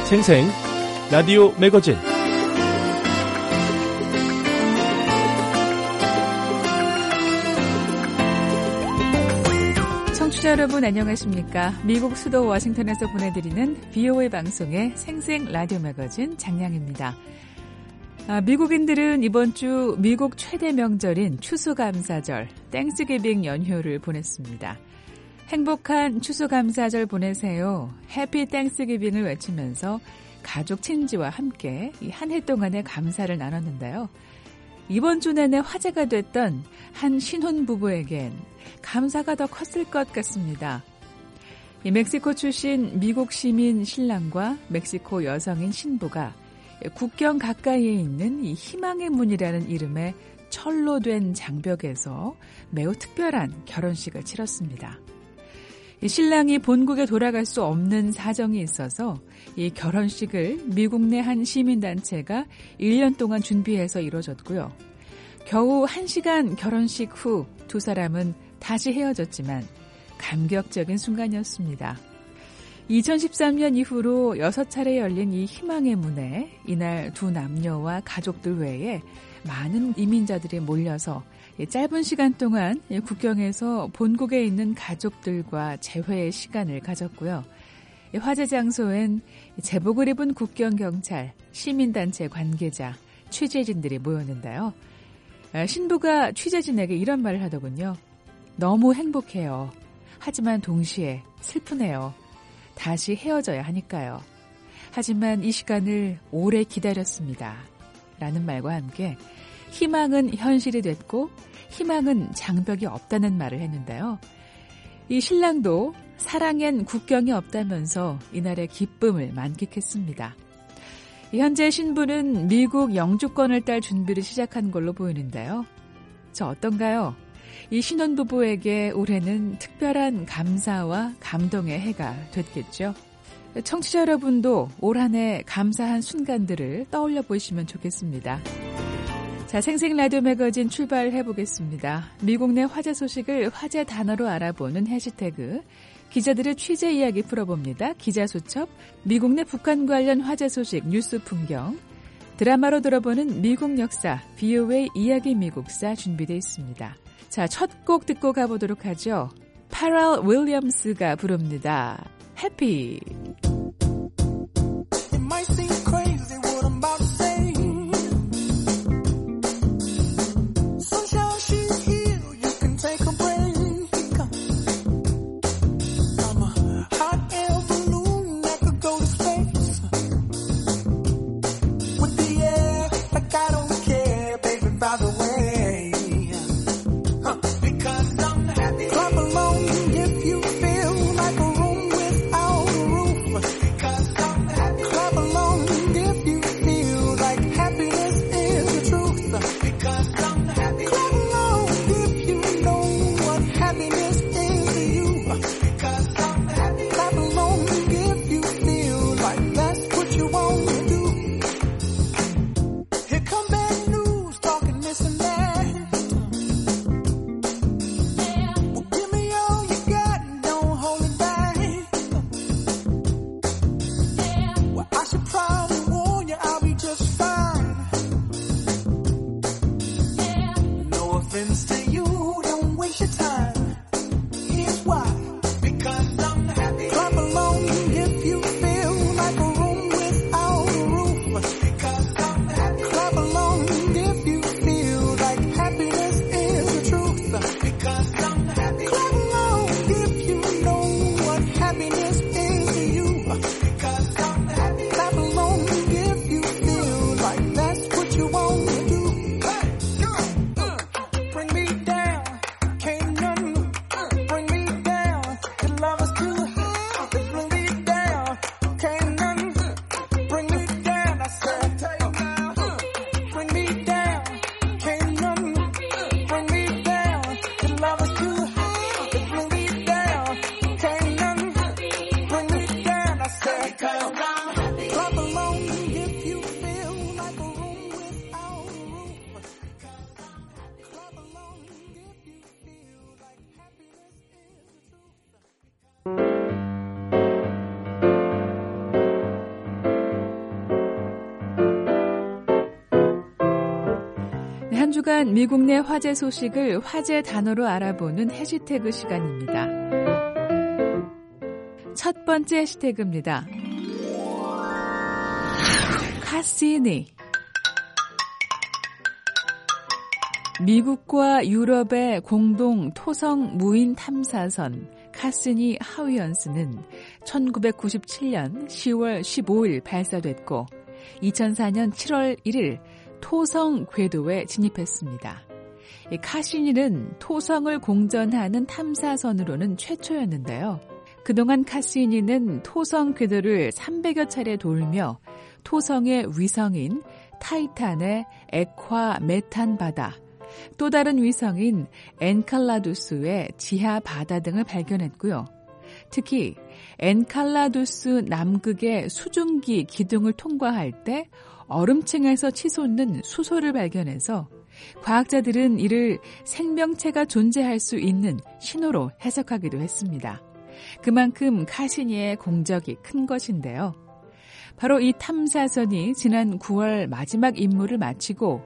생생 라디오 매거진 청취자 여러분 안녕하십니까? 미국 수도 워싱턴에서 보내드리는 VOA 방송의 생생 라디오 매거진 장량입니다. 미국인들은 이번 주 미국 최대 명절인 추수감사절 땡스기빙 연휴를 보냈습니다. 행복한 추수감사절 보내세요. 해피 땡스기빙을 외치면서 가족 친지와 함께 이 한 해 동안의 감사를 나눴는데요. 이번 주 내내 화제가 됐던 한 신혼부부에겐 감사가 더 컸을 것 같습니다. 이 멕시코 출신 미국 시민 신랑과 멕시코 여성인 신부가 국경 가까이에 있는 이 희망의 문이라는 이름의 철로 된 장벽에서 매우 특별한 결혼식을 치렀습니다. 이 신랑이 본국에 돌아갈 수 없는 사정이 있어서 이 결혼식을 미국 내 한 시민단체가 1년 동안 준비해서 이루어졌고요. 겨우 1시간 결혼식 후 두 사람은 다시 헤어졌지만 감격적인 순간이었습니다. 2013년 이후로 6차례 열린 이 희망의 문에 이날 두 남녀와 가족들 외에 많은 이민자들이 몰려서 짧은 시간 동안 국경에서 본국에 있는 가족들과 재회의 시간을 가졌고요. 화제 장소엔 제복을 입은 국경경찰, 시민단체 관계자, 취재진들이 모였는데요. 신부가 취재진에게 이런 말을 하더군요. 너무 행복해요. 하지만 동시에 슬프네요. 다시 헤어져야 하니까요. 하지만 이 시간을 오래 기다렸습니다. 라는 말과 함께 희망은 현실이 됐고 희망은 장벽이 없다는 말을 했는데요. 이 신랑도 사랑엔 국경이 없다면서 이날의 기쁨을 만끽했습니다. 현재 신부는 미국 영주권을 딸 준비를 시작한 걸로 보이는데요. 저 어떤가요? 이 신혼부부에게 올해는 특별한 감사와 감동의 해가 됐겠죠. 청취자 여러분도 올 한 해 감사한 순간들을 떠올려 보시면 좋겠습니다. 자, 생생 라디오 매거진 출발해보겠습니다. 미국 내 화제 소식을 화제 단어로 알아보는 해시태그, 기자들의 취재 이야기 풀어봅니다. 기자수첩, 미국 내 북한 관련 화제 소식 뉴스 풍경, 드라마로 들어보는 미국 역사, VOA 이야기 미국사 준비되어 있습니다. 자, 첫 곡 듣고 가보도록 하죠. 파럴 윌리엄스가 부릅니다. 해피. Bring me down, can't none 한 주간 미국 내 화제 소식을 화제 단어로 알아보는 해시태그 시간입니다. 첫 번째 해시태그입니다. 카시니. 미국과 유럽의 공동 토성 무인 탐사선 카시니 하위언스는 1997년 10월 15일 발사됐고 2004년 7월 1일 토성 궤도에 진입했습니다. 카시니는 토성을 공전하는 탐사선으로는 최초였는데요. 그동안 카시니는 토성 궤도를 300여 차례 돌며 토성의 위성인 타이탄의 액화 메탄 바다, 또 다른 위성인 엔칼라두스의 지하 바다 등을 발견했고요. 특히 엔칼라두스 남극의 수증기 기둥을 통과할 때 얼음층에서 치솟는 수소를 발견해서 과학자들은 이를 생명체가 존재할 수 있는 신호로 해석하기도 했습니다. 그만큼 카시니의 공적이 큰 것인데요. 바로 이 탐사선이 지난 9월 마지막 임무를 마치고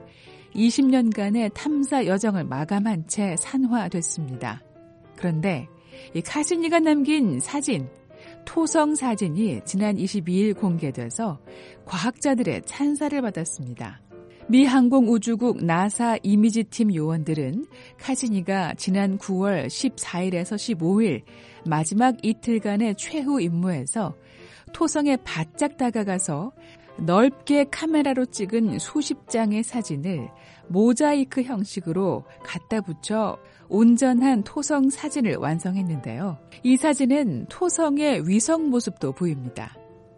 20년간의 탐사 여정을 마감한 채 산화됐습니다. 그런데 이 카시니가 남긴 사진, 토성 사진이 지난 22일 공개돼서 과학자들의 찬사를 받았습니다. 미 항공우주국 나사 이미지팀 요원들은 카시니가 지난 9월 14일에서 15일 마지막 이틀간의 최후 임무에서 토성에 바짝 다가가서 넓게 카메라로 찍은 수십 장의 사진을 모자이크 형식으로 갖다 붙여 온전한 토성 사진을 완성했는데요. 이 사진은 토성의 위성 모습도 보입니다.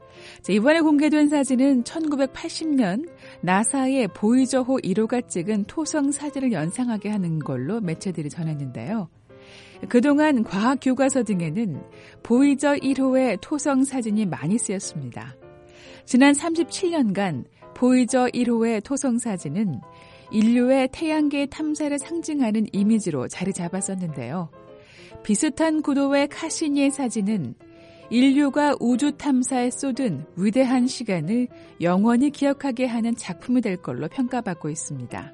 이번에 공개된 사진은 1980년 나사의 보이저호 1호가 찍은 토성 사진을 연상하게 하는 걸로 매체들이 전했는데요. 그동안 과학 교과서 등에는 보이저 1호의 토성 사진이 많이 쓰였습니다. 지난 37년간 보이저 1호의 토성 사진은 인류의 태양계 탐사를 상징하는 이미지로 자리 잡았었는데요. 비슷한 구도의 카시니의 사진은 인류가 우주 탐사에 쏟은 위대한 시간을 영원히 기억하게 하는 작품이 될 걸로 평가받고 있습니다.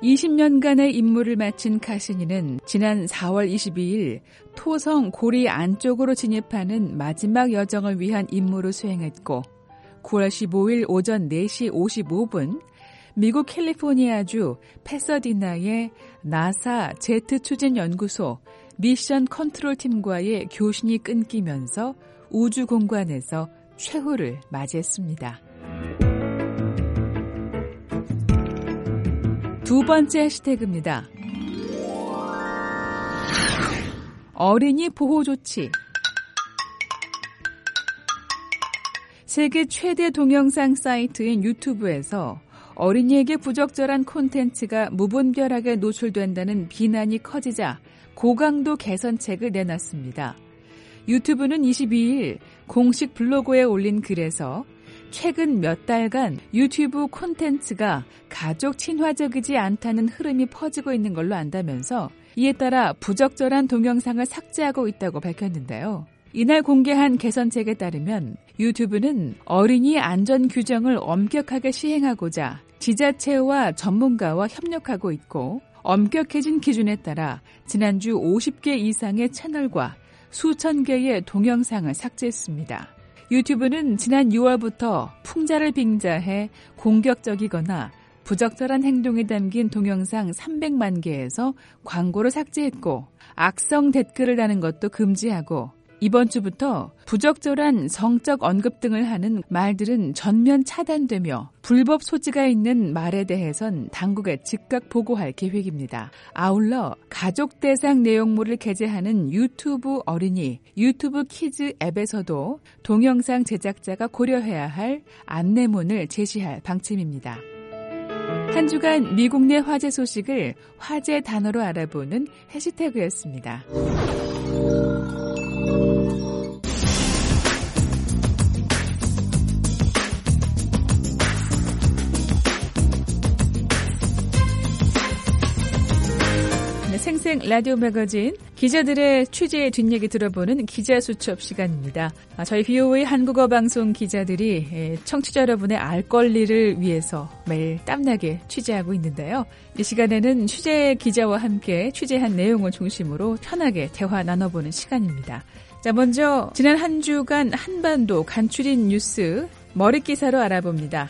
20년간의 임무를 마친 카시니는 지난 4월 22일 토성 고리 안쪽으로 진입하는 마지막 여정을 위한 임무를 수행했고 9월 15일 오전 4시 55분 미국 캘리포니아주 패서디나의 나사 제트 추진 연구소 미션 컨트롤 팀과의 교신이 끊기면서 우주 공간에서 최후를 맞이했습니다. 두 번째 해시태그입니다. 어린이 보호 조치. 세계 최대 동영상 사이트인 유튜브에서 어린이에게 부적절한 콘텐츠가 무분별하게 노출된다는 비난이 커지자 고강도 개선책을 내놨습니다. 유튜브는 22일 공식 블로그에 올린 글에서 최근 몇 달간 유튜브 콘텐츠가 가족 친화적이지 않다는 흐름이 퍼지고 있는 걸로 안다면서 이에 따라 부적절한 동영상을 삭제하고 있다고 밝혔는데요. 이날 공개한 개선책에 따르면 유튜브는 어린이 안전 규정을 엄격하게 시행하고자 지자체와 전문가와 협력하고 있고 엄격해진 기준에 따라 지난주 50개 이상의 채널과 수천 개의 동영상을 삭제했습니다. 유튜브는 지난 6월부터 풍자를 빙자해 공격적이거나 부적절한 행동이 담긴 동영상 300만 개에서 광고를 삭제했고 악성 댓글을 다는 것도 금지하고 이번 주부터 부적절한 성적 언급 등을 하는 말들은 전면 차단되며 불법 소지가 있는 말에 대해선 당국에 즉각 보고할 계획입니다. 아울러 가족 대상 내용물을 게재하는 유튜브 어린이, 유튜브 키즈 앱에서도 동영상 제작자가 고려해야 할 안내문을 제시할 방침입니다. 한 주간 미국 내 화제 소식을 화제 단어로 알아보는 해시태그였습니다. 생생 라디오 매거진 기자들의 취재 뒷얘기 들어보는 기자수첩 시간입니다. 저희 BOA 한국어 방송 기자들이 청취자 여러분의 알 권리를 위해서 매일 땀나게 취재하고 있는데요. 이 시간에는 취재 기자와 함께 취재한 내용을 중심으로 편하게 대화 나눠보는 시간입니다. 자, 먼저 지난 한 주간 한반도 간추린 뉴스 머릿기사로 알아봅니다.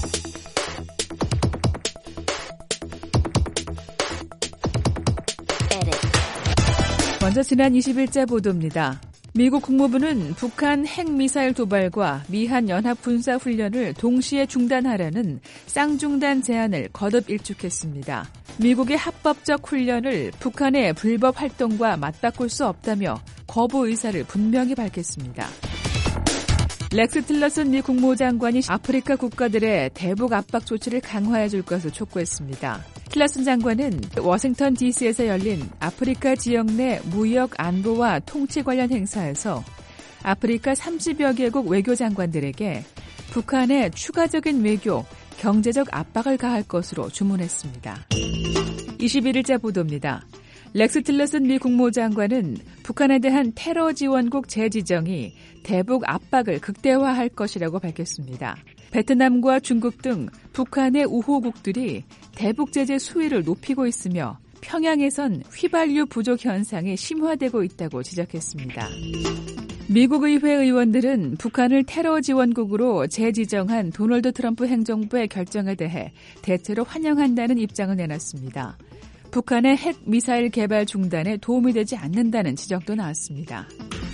먼저 지난 20일자 보도입니다. 미국 국무부는 북한 핵미사일 도발과 미한 연합 군사훈련을 동시에 중단하라는 쌍중단 제안을 거듭 일축했습니다. 미국의 합법적 훈련을 북한의 불법 활동과 맞바꿀 수 없다며 거부 의사를 분명히 밝혔습니다. 렉스 틸러슨 미 국무장관이 아프리카 국가들의 대북 압박 조치를 강화해 줄 것을 촉구했습니다. 틸러슨 장관은 워싱턴 DC에서 열린 아프리카 지역 내 무역 안보와 통치 관련 행사에서 아프리카 30여 개국 외교장관들에게 북한의 추가적인 외교, 경제적 압박을 가할 것으로 주문했습니다. 21일자 보도입니다. 렉스 틸러슨 미 국무장관은 북한에 대한 테러 지원국 재지정이 대북 압박을 극대화할 것이라고 밝혔습니다. 베트남과 중국 등 북한의 우호국들이 대북 제재 수위를 높이고 있으며 평양에선 휘발유 부족 현상이 심화되고 있다고 지적했습니다. 미국 의회 의원들은 북한을 테러 지원국으로 재지정한 도널드 트럼프 행정부의 결정에 대해 대체로 환영한다는 입장을 내놨습니다. 북한의 핵 미사일 개발 중단에 도움이 되지 않는다는 지적도 나왔습니다.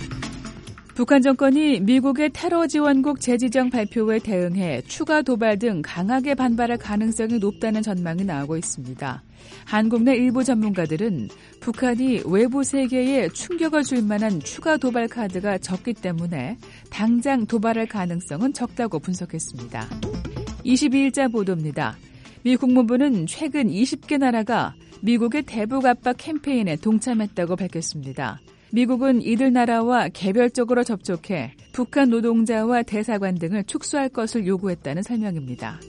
북한 정권이 미국의 테러 지원국 재지정 발표에 대응해 추가 도발 등 강하게 반발할 가능성이 높다는 전망이 나오고 있습니다. 한국 내 일부 전문가들은 북한이 외부 세계에 충격을 줄 만한 추가 도발 카드가 적기 때문에 당장 도발할 가능성은 적다고 분석했습니다. 22일자 보도입니다. 미 국무부는 최근 20개 나라가 미국의 대북 압박 캠페인에 동참했다고 밝혔습니다. 미국은 이들 나라와 개별적으로 접촉해 북한 노동자와 대사관 등을 축소할 것을 요구했다는 설명입니다.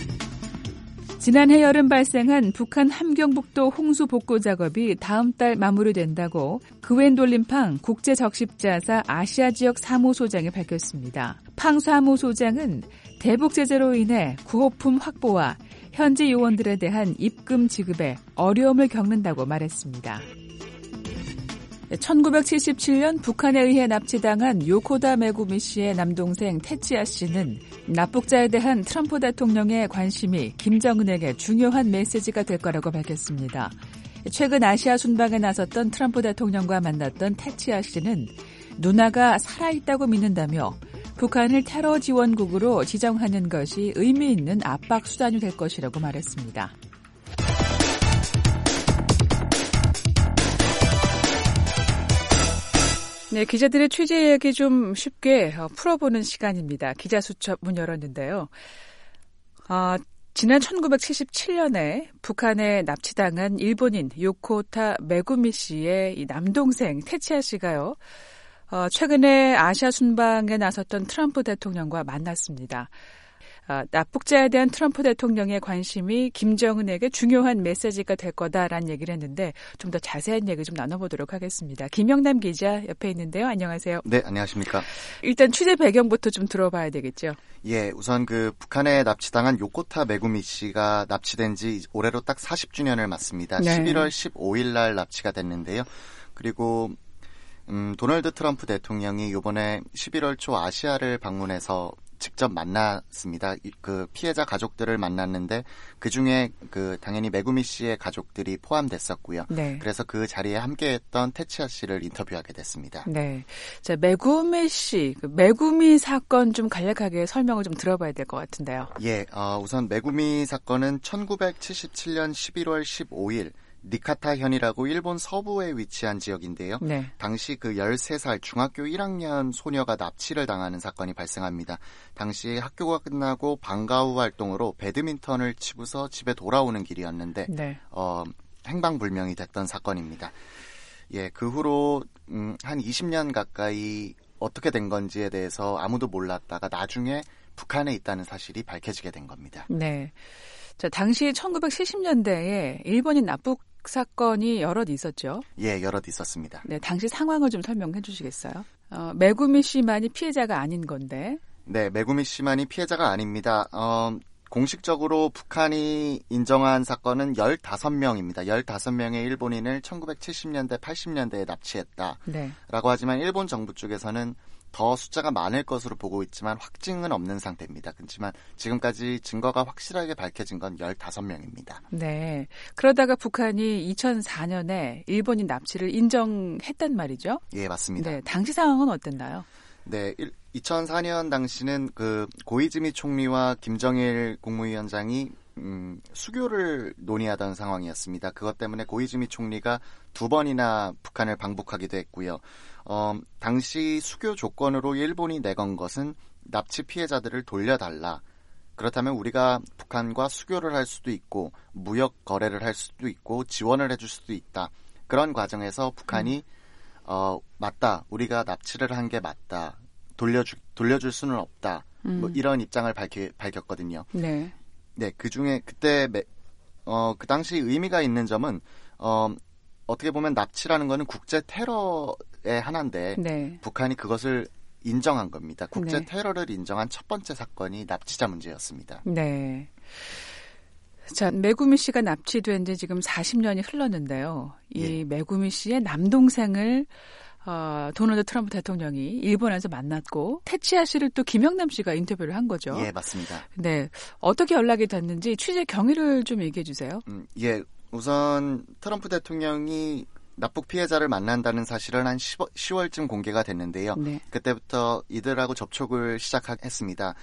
지난해 여름 발생한 북한 함경북도 홍수 복구 작업이 다음 달 마무리된다고 그웬돌린 팡 국제적십자사 아시아 지역 사무소장이 밝혔습니다. 팡 사무소장은 대북 제재로 인해 구호품 확보와 현지 요원들에 대한 입금 지급에 어려움을 겪는다고 말했습니다. 1977년 북한에 의해 납치당한 요코다 메구미 씨의 남동생 테치야 씨는 납북자에 대한 트럼프 대통령의 관심이 김정은에게 중요한 메시지가 될 거라고 밝혔습니다. 최근 아시아 순방에 나섰던 트럼프 대통령과 만났던 테치야 씨는 누나가 살아있다고 믿는다며 북한을 테러 지원국으로 지정하는 것이 의미 있는 압박 수단이 될 것이라고 말했습니다. 네, 기자들의 취재 이야기 좀 쉽게 풀어보는 시간입니다. 기자수첩 문 열었는데요. 지난 1977년에 북한에 납치당한 일본인 요코타 메구미 씨의 이 남동생 테치야 씨가요. 최근에 아시아 순방에 나섰던 트럼프 대통령과 만났습니다. 납북자에 대한 트럼프 대통령의 관심이 김정은에게 중요한 메시지가 될 거다라는 얘기를 했는데 좀 더 자세한 얘기 좀 나눠보도록 하겠습니다. 김영남 기자 옆에 있는데요. 안녕하세요. 네, 안녕하십니까. 일단 취재 배경부터 좀 들어봐야 되겠죠. 예, 우선 북한에 납치당한 요코타 메구미 씨가 납치된 지 올해로 딱 40주년을 맞습니다. 네. 11월 15일 날 납치가 됐는데요. 그리고 도널드 트럼프 대통령이 이번에 11월 초 아시아를 방문해서 직접 만났습니다. 그 피해자 가족들을 만났는데 그중에 당연히 메구미 씨의 가족들이 포함됐었고요. 네. 그래서 그 자리에 함께했던 테치야 씨를 인터뷰하게 됐습니다. 네, 자 메구미 씨, 메구미 사건 좀 간략하게 설명을 좀 들어봐야 될 것 같은데요. 예, 우선 메구미 사건은 1977년 11월 15일 니카타현이라고 일본 서부에 위치한 지역인데요. 네. 당시 13살 중학교 1학년 소녀가 납치를 당하는 사건이 발생합니다. 당시 학교가 끝나고 방과 후 활동으로 배드민턴을 치고서 집에 돌아오는 길이었는데 네. 행방불명이 됐던 사건입니다. 예, 그 후로 한 20년 가까이 어떻게 된 건지에 대해서 아무도 몰랐다가 나중에 북한에 있다는 사실이 밝혀지게 된 겁니다. 네. 자, 당시 1970년대에 일본인 납북 사건이 여럿 있었죠? 예, 여럿 있었습니다. 네, 당시 상황을 좀 설명해 주시겠어요? 메구미 씨만이 피해자가 아닌 건데. 네, 메구미 씨만이 피해자가 아닙니다. 공식적으로 북한이 인정한 사건은 15명입니다. 15명의 일본인을 1970년대, 80년대에 납치했다. 네. 라고 하지만 일본 정부 쪽에서는 더 숫자가 많을 것으로 보고 있지만 확증은 없는 상태입니다. 그렇지만 지금까지 증거가 확실하게 밝혀진 건 15명입니다. 네. 그러다가 북한이 2004년에 일본인 납치를 인정했단 말이죠? 예, 맞습니다. 네. 당시 상황은 어땠나요? 네, 2004년 당시는 그 고이즈미 총리와 김정일 국무위원장이 수교를 논의하던 상황이었습니다. 그것 때문에 고이즈미 총리가 2번이나 북한을 방북하기도 했고요. 당시 수교 조건으로 일본이 내건 것은 납치 피해자들을 돌려달라. 그렇다면 우리가 북한과 수교를 할 수도 있고 무역 거래를 할 수도 있고 지원을 해줄 수도 있다. 그런 과정에서 북한이 맞다. 우리가 납치를 한 게 맞다. 돌려줄 수는 없다. 뭐 이런 입장을 밝혔거든요. 네. 네, 그 중에 그때 그 당시 의미가 있는 점은 어떻게 보면 납치라는 거는 국제 테러의 하나인데 네. 북한이 그것을 인정한 겁니다. 국제 네. 테러를 인정한 첫 번째 사건이 납치자 문제였습니다. 네. 자, 메구미 씨가 납치된 지 지금 40년이 흘렀는데요. 이 예. 메구미 씨의 남동생을 도널드 트럼프 대통령이 일본에서 만났고 테치야 씨를 또 김영남 씨가 인터뷰를 한 거죠. 예, 맞습니다. 네, 어떻게 연락이 됐는지 취재 경위를 좀 얘기해 주세요. 예, 우선 트럼프 대통령이 납북 피해자를 만난다는 사실은 한 10월쯤 공개가 됐는데요. 네. 그때부터 이들하고 접촉을 시작했습니다.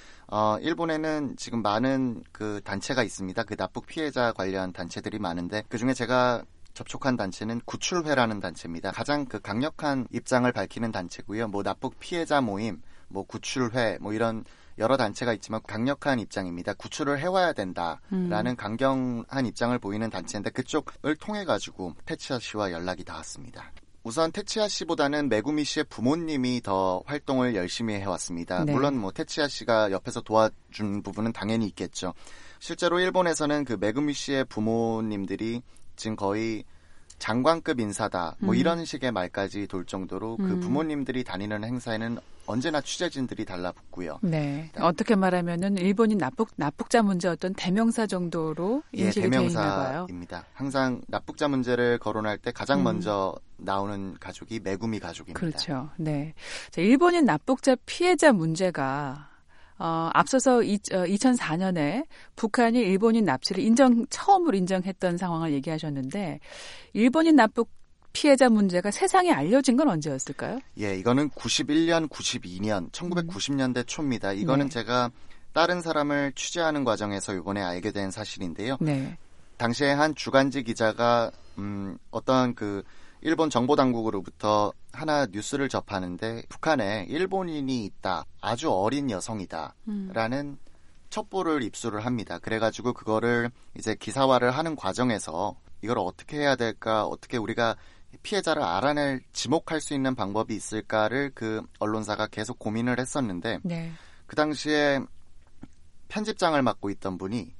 일본에는 지금 많은 그 단체가 있습니다. 그 납북 피해자 관련 단체들이 많은데 그중에 제가 접촉한 단체는 구출회라는 단체입니다. 가장 그 강력한 입장을 밝히는 단체고요. 뭐 납북 피해자 모임, 뭐 구출회, 뭐 이런 여러 단체가 있지만 강력한 입장입니다. 구출을 해와야 된다라는 강경한 입장을 보이는 단체인데 그쪽을 통해 가지고 테치야 씨와 연락이 닿았습니다. 우선 테치야 씨보다는 메구미 씨의 부모님이 더 활동을 열심히 해왔습니다. 네. 물론 뭐 테치야 씨가 옆에서 도와준 부분은 당연히 있겠죠. 실제로 일본에서는 그 메구미 씨의 부모님들이 지금 거의 장관급 인사다. 뭐 이런 식의 말까지 돌 정도로 그 부모님들이 다니는 행사에는 언제나 취재진들이 달라붙고요. 네. 어떻게 말하면은 일본인 납북자 문제 어떤 대명사 정도로 인식이 되어 있나 봐요. 대명사입니다. 항상 납북자 문제를 거론할 때 가장 먼저 나오는 가족이 메구미 가족입니다. 그렇죠. 네. 자, 일본인 납북자 피해자 문제가 앞서서 2004년에 북한이 일본인 납치를 처음으로 인정했던 상황을 얘기하셨는데 일본인 납북 피해자 문제가 세상에 알려진 건 언제였을까요? 예, 이거는 91년, 92년, 1990년대 초입니다. 이거는 네. 제가 다른 사람을 취재하는 과정에서 이번에 알게 된 사실인데요. 네. 당시에 한 주간지 기자가 어떤 그 일본 정보당국으로부터 하나 뉴스를 접하는데 북한에 일본인이 있다. 아주 어린 여성이다. 라는 첩보를 입수를 합니다. 그래가지고 그거를 이제 기사화를 하는 과정에서 이걸 어떻게 해야 될까? 어떻게 우리가 피해자를 알아낼 지목할 수 있는 방법이 있을까를 그 언론사가 계속 고민을 했었는데 네. 그 당시에 편집장을 맡고 있던 분이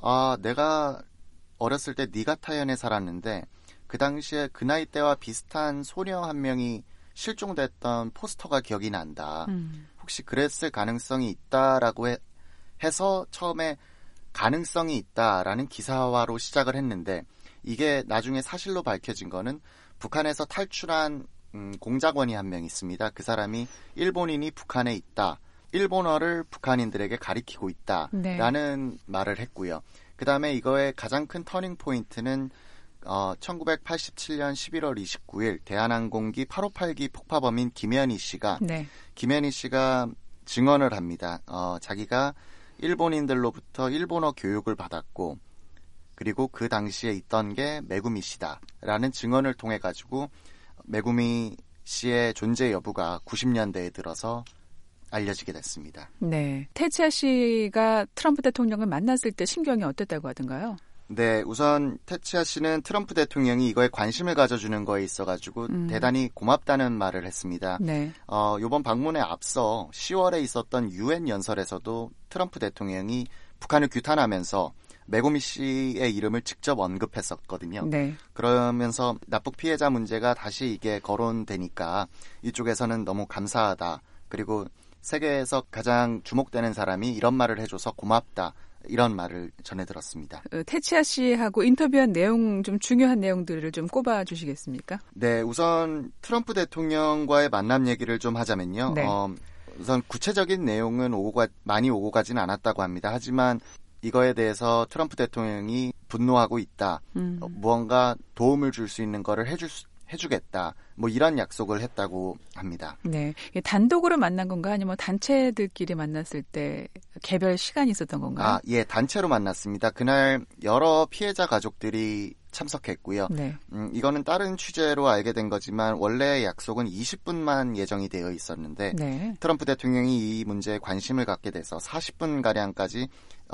내가 어렸을 때 니가타현에 살았는데 그 당시에 그 나이대와 비슷한 소녀 한 명이 실종됐던 포스터가 기억이 난다. 혹시 그랬을 가능성이 있다라고 해서 처음에 가능성이 있다라는 기사화로 시작을 했는데 이게 나중에 사실로 밝혀진 거는 북한에서 탈출한 공작원이 한 명 있습니다. 그 사람이 일본인이 북한에 있다. 일본어를 북한인들에게 가리키고 있다라는 네. 말을 했고요. 그다음에 이거의 가장 큰 터닝 포인트는 1987년 11월 29일 대한항공기 858기 폭파범인 김현희 씨가 증언을 합니다. 자기가 일본인들로부터 일본어 교육을 받았고 그리고 그 당시에 있던 게 메구미 씨다라는 증언을 통해 가지고 메구미 씨의 존재 여부가 90년대에 들어서 알려지게 됐습니다. 네, 테치야 씨가 트럼프 대통령을 만났을 때 심경이 어땠다고 하던가요? 네, 우선 테치야 씨는 트럼프 대통령이 이거에 관심을 가져주는 거에 있어가지고 대단히 고맙다는 말을 했습니다. 네. 이번 방문에 앞서 10월에 있었던 UN 연설에서도 트럼프 대통령이 북한을 규탄하면서 메구미 씨의 이름을 직접 언급했었거든요. 네. 그러면서 납북 피해자 문제가 다시 이게 거론되니까 이쪽에서는 너무 감사하다. 그리고 세계에서 가장 주목되는 사람이 이런 말을 해줘서 고맙다. 이런 말을 전해 들었습니다. 테치아 씨하고 인터뷰한 내용, 좀 중요한 내용들을 좀 꼽아 주시겠습니까? 네, 우선 트럼프 대통령과의 만남 얘기를 좀 하자면요. 네. 우선 구체적인 내용은 많이 오고 가진 않았다고 합니다. 하지만 이거에 대해서 트럼프 대통령이 분노하고 있다. 무언가 도움을 줄 수 있는 거를 해주겠다. 뭐 이런 약속을 했다고 합니다. 네, 단독으로 만난 건가 아니면 단체들끼리 만났을 때 개별 시간이 있었던 건가요? 예, 단체로 만났습니다. 그날 여러 피해자 가족들이 참석했고요. 네. 이거는 다른 취재로 알게 된 거지만 원래 약속은 20분만 예정이 되어 있었는데 네. 트럼프 대통령이 이 문제에 관심을 갖게 돼서 40분가량까지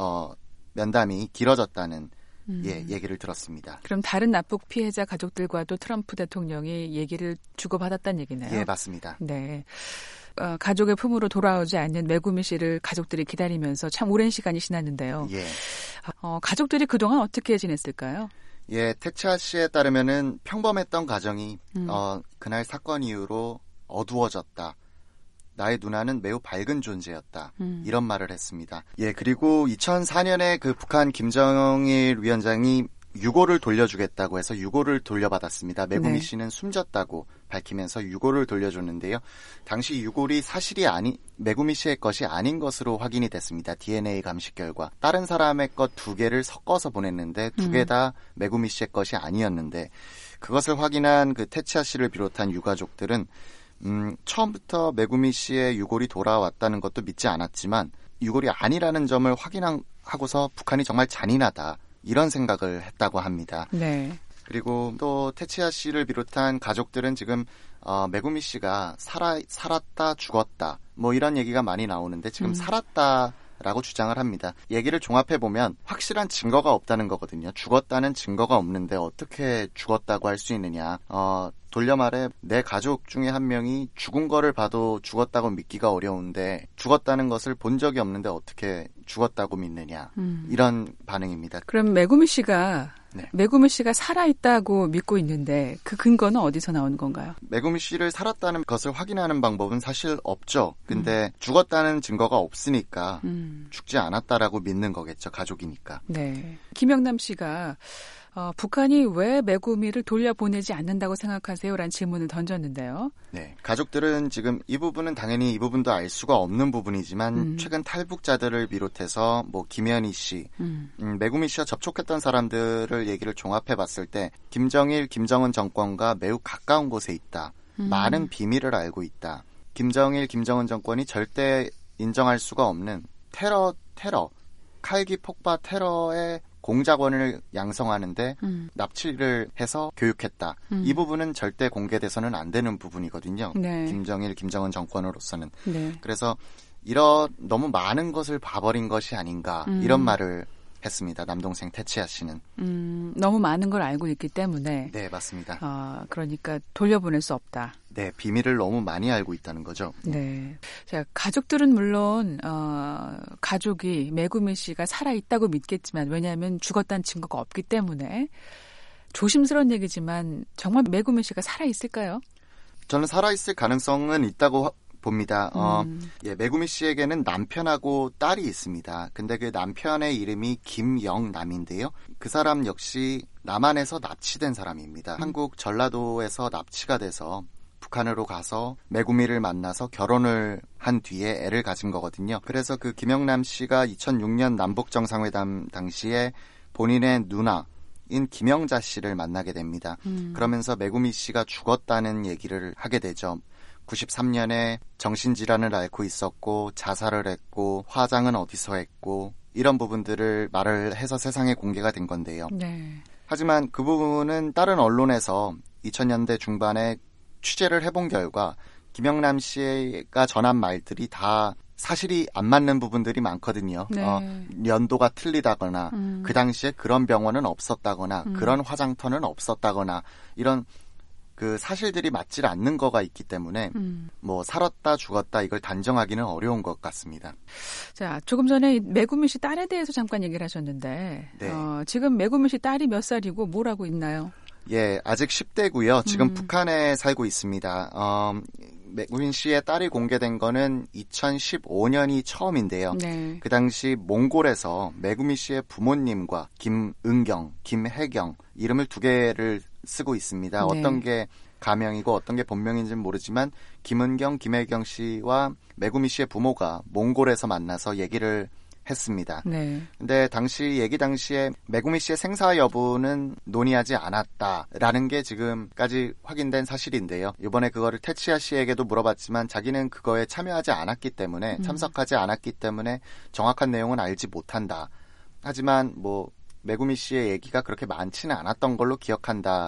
면담이 길어졌다는 얘기를 들었습니다. 그럼 다른 납북 피해자 가족들과도 트럼프 대통령이 얘기를 주고받았다는 얘기나요? 예, 맞습니다. 네. 가족의 품으로 돌아오지 않는 메구미 씨를 가족들이 기다리면서 참 오랜 시간이 지났는데요. 예. 가족들이 그동안 어떻게 지냈을까요? 예, 테치아 씨에 따르면은 평범했던 가정이 그날 사건 이후로 어두워졌다. 나의 누나는 매우 밝은 존재였다. 이런 말을 했습니다. 예, 그리고 2004년에 그 북한 김정일 위원장이 유고를 돌려주겠다고 해서 유고를 돌려받았습니다. 메구미 씨는 숨졌다고 밝히면서 유고를 돌려줬는데요. 당시 유골이 메구미 씨의 것이 아닌 것으로 확인이 됐습니다. DNA 감식 결과. 다른 사람의 것 2개를 섞어서 보냈는데 2개 다 메구미 씨의 것이 아니었는데 그것을 확인한 그 테치아 씨를 비롯한 유가족들은 처음부터 메구미 씨의 유골이 돌아왔다는 것도 믿지 않았지만 유골이 아니라는 점을 확인하고서 북한이 정말 잔인하다. 이런 생각을 했다고 합니다. 네. 그리고 또 테치아 씨를 비롯한 가족들은 지금 메구미 씨가 살았다 죽었다 뭐 이런 얘기가 많이 나오는데 지금 살았다라고 주장을 합니다. 얘기를 종합해보면 확실한 증거가 없다는 거거든요. 죽었다는 증거가 없는데 어떻게 죽었다고 할 수 있느냐. 돌려 말해 내 가족 중에 한 명이 죽은 거를 봐도 죽었다고 믿기가 어려운데 죽었다는 것을 본 적이 없는데 어떻게 죽었다고 믿느냐. 이런 반응입니다. 그럼 메구미 씨가 살아있다고 믿고 있는데 그 근거는 어디서 나오는 건가요? 메구미 씨를 살았다는 것을 확인하는 방법은 사실 없죠. 근데 죽었다는 증거가 없으니까 죽지 않았다라고 믿는 거겠죠. 가족이니까. 네. 김영남 씨가 북한이 왜 메구미를 돌려보내지 않는다고 생각하세요? 라는 질문을 던졌는데요. 네, 가족들은 지금 이 부분은 당연히 이 부분도 알 수가 없는 부분이지만 최근 탈북자들을 비롯해서 뭐 김현희 씨, 메구미 씨와 접촉했던 사람들을 얘기를 종합해봤을 때 김정일, 김정은 정권과 매우 가까운 곳에 있다. 많은 비밀을 알고 있다. 김정일, 김정은 정권이 절대 인정할 수가 없는 테러, 칼기 폭파 테러의 공작원을 양성하는데 납치를 해서 교육했다. 이 부분은 절대 공개돼서는 안 되는 부분이거든요. 네. 김정일, 김정은 정권으로서는. 네. 그래서 너무 많은 것을 봐버린 것이 아닌가 이런 말을 했습니다. 남동생 테치아 씨는. 너무 많은 걸 알고 있기 때문에. 네, 맞습니다. 그러니까 돌려보낼 수 없다. 네, 비밀을 너무 많이 알고 있다는 거죠. 네. 자, 가족들은 물론 가족이 메구미 씨가 살아있다고 믿겠지만 왜냐하면 죽었다는 증거가 없기 때문에 조심스러운 얘기지만 정말 메구미 씨가 살아있을까요? 저는 살아있을 가능성은 있다고 봅니다. 메구미 씨에게는 남편하고 딸이 있습니다. 근데 그 남편의 이름이 김영남인데요. 그 사람 역시 남한에서 납치된 사람입니다. 한국 전라도에서 납치가 돼서 북한으로 가서 메구미를 만나서 결혼을 한 뒤에 애를 가진 거거든요. 그래서 그 김영남 씨가 2006년 남북정상회담 당시에 본인의 누나인 김영자 씨를 만나게 됩니다. 그러면서 메구미 씨가 죽었다는 얘기를 하게 되죠. 93년에 정신질환을 앓고 있었고 자살을 했고 화장은 어디서 했고 이런 부분들을 말을 해서 세상에 공개가 된 건데요. 네. 하지만 그 부분은 다른 언론에서 2000년대 중반에 취재를 해본 결과 김영남 씨가 전한 말들이 다 사실이 안 맞는 부분들이 많거든요. 네. 연도가 틀리다거나 그 당시에 그런 병원은 없었다거나 그런 화장터는 없었다거나 이런 그 사실들이 맞질 않는 거가 있기 때문에 뭐 살았다 죽었다 이걸 단정하기는 어려운 것 같습니다. 자, 조금 전에 메구미 씨 딸에 대해서 잠깐 얘기를 하셨는데 네. 지금 메구미 씨 딸이 몇 살이고 뭘 하고 있나요? 예, 아직 10대고요. 지금 북한에 살고 있습니다. 메구민 씨의 딸이 공개된 거는 2015년이 처음인데요. 네. 그 당시 몽골에서 메구민 씨의 부모님과 김은경, 김혜경 이름을 두 개를 쓰고 있습니다. 네. 어떤 게 가명이고 어떤 게 본명인지는 모르지만 김은경, 김혜경 씨와 메구민 씨의 부모가 몽골에서 만나서 얘기를 했습니다. 네. 근데 얘기 당시에 메구미 씨의 생사 여부는 논의하지 않았다라는 게 지금까지 확인된 사실인데요. 이번에 그거를 테치아 씨에게도 물어봤지만 자기는 그거에 참여하지 않았기 때문에 참석하지 않았기 때문에 정확한 내용은 알지 못한다. 하지만 뭐 메구미 씨의 얘기가 그렇게 많지는 않았던 걸로 기억한다.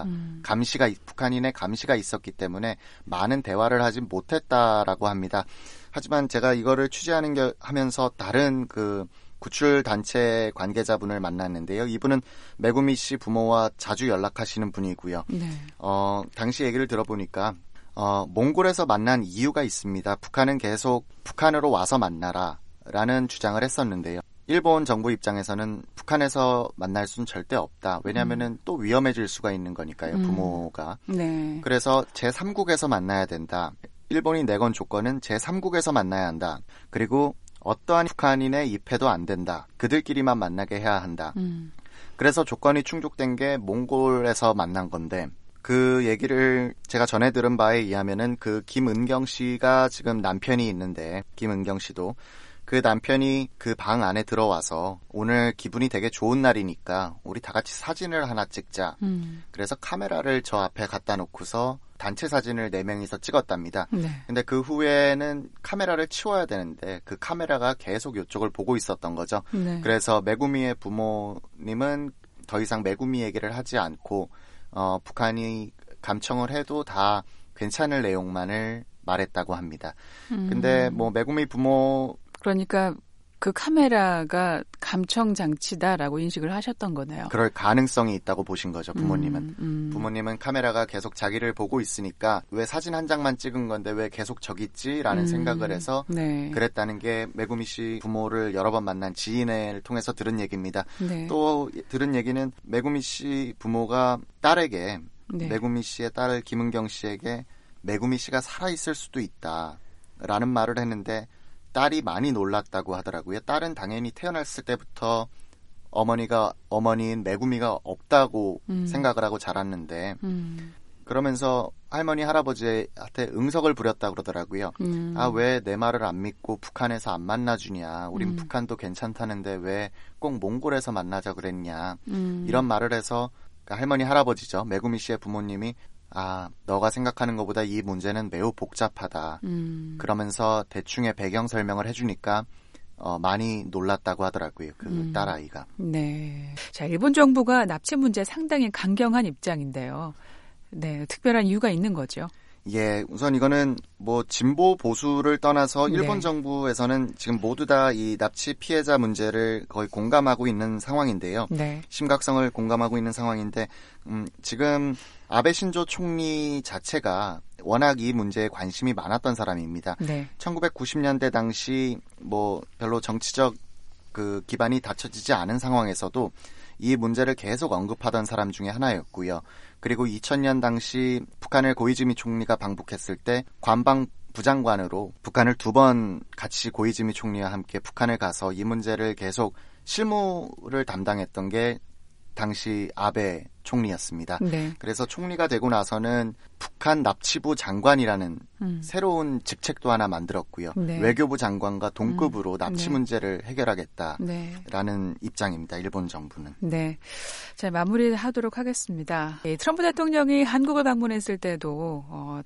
북한인의 감시가 있었기 때문에 많은 대화를 하지 못했다라고 합니다. 하지만 제가 이거를 하면서 다른 그 구출 단체 관계자분을 만났는데요. 이분은 메구미 씨 부모와 자주 연락하시는 분이고요. 네. 당시 얘기를 들어보니까 몽골에서 만난 이유가 있습니다. 북한은 계속 북한으로 와서 만나라라는 주장을 했었는데요. 일본 정부 입장에서는 북한에서 만날 수는 절대 없다. 왜냐하면은 또 위험해질 수가 있는 거니까요. 부모가. 네. 그래서 제3국에서 만나야 된다. 일본이 내건 조건은 제3국에서 만나야 한다. 그리고 어떠한 북한인의 입회도 안 된다. 그들끼리만 만나게 해야 한다. 그래서 조건이 충족된 게 몽골에서 만난 건데 그 얘기를 제가 전해 들은 바에 의하면은 그 김은경 씨가 지금 남편이 있는데 김은경 씨도 그 남편이 그 방 안에 들어와서 오늘 기분이 되게 좋은 날이니까 우리 다 같이 사진을 하나 찍자. 그래서 카메라를 저 앞에 갖다 놓고서 단체 사진을 4명이서 찍었답니다. 네. 근데 그 후에는 카메라를 치워야 되는데 그 카메라가 계속 이쪽을 보고 있었던 거죠. 네. 그래서 메구미의 부모님은 더 이상 메구미 얘기를 하지 않고 북한이 감청을 해도 다 괜찮을 내용만을 말했다고 합니다. 근데 뭐 메구미 부모 그러니까 그 카메라가 감청 장치다라고 인식을 하셨던 거네요. 그럴 가능성이 있다고 보신 거죠, 부모님은. 부모님은 카메라가 계속 자기를 보고 있으니까 왜 사진 한 장만 찍은 건데 왜 계속 저기 있지라는 생각을 해서 네. 그랬다는 게 메구미 씨 부모를 여러 번 만난 지인을 통해서 들은 얘기입니다. 네. 또 들은 얘기는 메구미 씨 부모가 딸에게 네. 메구미 씨의 딸 김은경 씨에게 메구미 씨가 살아있을 수도 있다라는 말을 했는데 딸이 많이 놀랐다고 하더라고요. 딸은 당연히 태어났을 때부터 어머니인 메구미가 없다고 생각을 하고 자랐는데 그러면서 할머니 할아버지한테 응석을 부렸다고 그러더라고요. 아, 왜 내 말을 안 믿고 북한에서 안 만나주냐. 우린 북한도 괜찮다는데 왜 꼭 몽골에서 만나자 그랬냐. 이런 말을 해서 그러니까 할머니 할아버지죠. 메구미 씨의 부모님이 아, 너가 생각하는 것보다 이 문제는 매우 복잡하다. 그러면서 대충의 배경 설명을 해주니까 많이 놀랐다고 하더라고요. 그 딸아이가. 네. 자, 일본 정부가 납치 문제 상당히 강경한 입장인데요. 네, 특별한 이유가 있는 거죠. 예, 우선 이거는 뭐 진보 보수를 떠나서 일본 네. 정부에서는 지금 모두 다 이 납치 피해자 문제를 거의 공감하고 있는 상황인데요. 네. 심각성을 공감하고 있는 상황인데 지금 아베 신조 총리 자체가 워낙 이 문제에 관심이 많았던 사람입니다. 네. 1990년대 당시 뭐 별로 정치적 그 기반이 갖춰지지 않은 상황에서도 이 문제를 계속 언급하던 사람 중에 하나였고요. 그리고 2000년 당시 북한을 고이즈미 총리가 방북했을 때 관방부장관으로 북한을 2번 같이 고이즈미 총리와 함께 북한을 가서 이 문제를 계속 실무를 담당했던 게 당시 아베 총리였습니다. 네. 그래서 총리가 되고 나서는 북한 납치부 장관이라는 새로운 직책도 하나 만들었고요. 네. 외교부 장관과 동급으로 납치 네. 문제를 해결하겠다라는 네. 입장입니다. 일본 정부는. 네. 자, 마무리하도록 하겠습니다. 트럼프 대통령이 한국을 방문했을 때도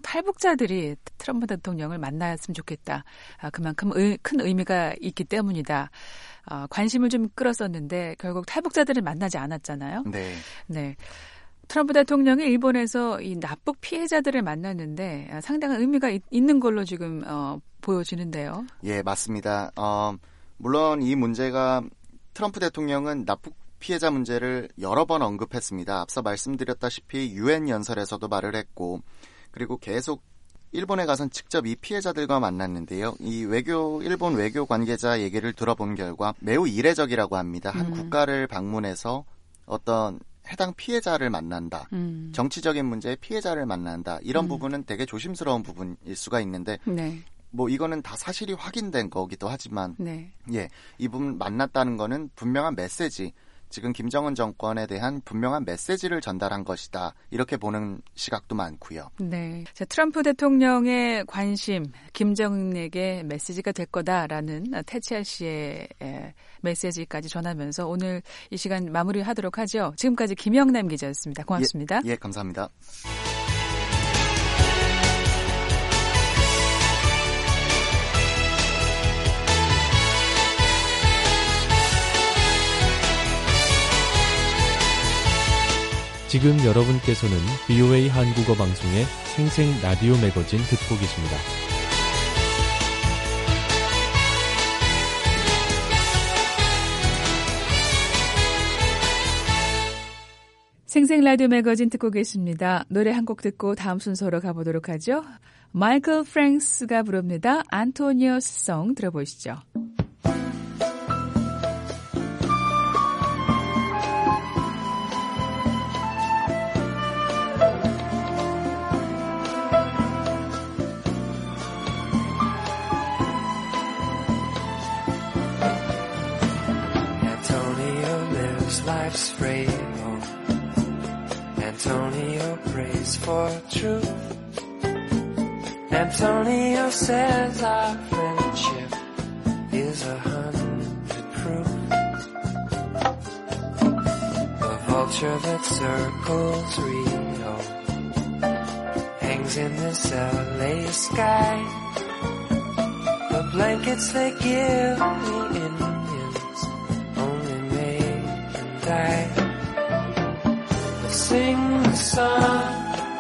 탈북자들이 트럼프 대통령을 만났으면 좋겠다. 그만큼 큰 의미가 있기 때문이다. 관심을 좀 끌었었는데 결국 탈북자들을 만나지 않았잖아요. 네. 네. 트럼프 대통령이 일본에서 이 납북 피해자들을 만났는데 상당한 의미가 있는 걸로 지금 보여지는데요. 예, 맞습니다. 물론 이 문제가 트럼프 대통령은 납북 피해자 문제를 여러 번 언급했습니다. 앞서 말씀드렸다시피 UN 연설에서도 말을 했고 그리고 계속 일본에 가선 직접 이 피해자들과 만났는데요. 이 일본 외교 관계자 얘기를 들어본 결과 매우 이례적이라고 합니다. 한 국가를 방문해서 어떤 해당 피해자를 만난다. 정치적인 문제의 피해자를 만난다. 이런 부분은 되게 조심스러운 부분일 수가 있는데 네. 뭐 이거는 다 사실이 확인된 거기도 하지만 네. 이분 만났다는 거는 분명한 메시지, 지금 김정은 정권에 대한 분명한 메시지를 전달한 것이다. 이렇게 보는 시각도 많고요. 네. 자, 트럼프 대통령의 관심, 김정은에게 메시지가 될 거다라는 태치아 씨의 메시지까지 전하면서 오늘 이 시간 마무리하도록 하죠. 지금까지 김영남 기자였습니다. 고맙습니다. 예, 감사합니다. 지금 여러분께서는 VOA 한국어 방송의 생생 라디오 매거진 듣고 계십니다. 생생 라디오 매거진 듣고 계십니다. 노래 한 곡 듣고 다음 순서로 가보도록 하죠. 마이클 프랭스가 부릅니다. 안토니오스 송 들어보시죠. Life's frail. Antonio prays for truth. Antonio says our friendship is 100 proof. The vulture that circles Rio hangs in this LA sky. The blankets they give the Indians only made them die. But sing the song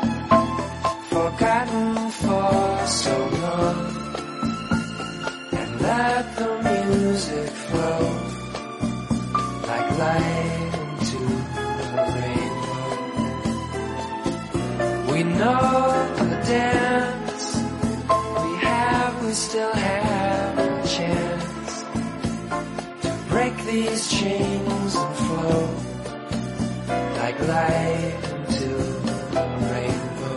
forgotten for so long, and let the music flow like light into the rainbow. We know the dance we still have a chance to break these chains and flow like light into the rainbow.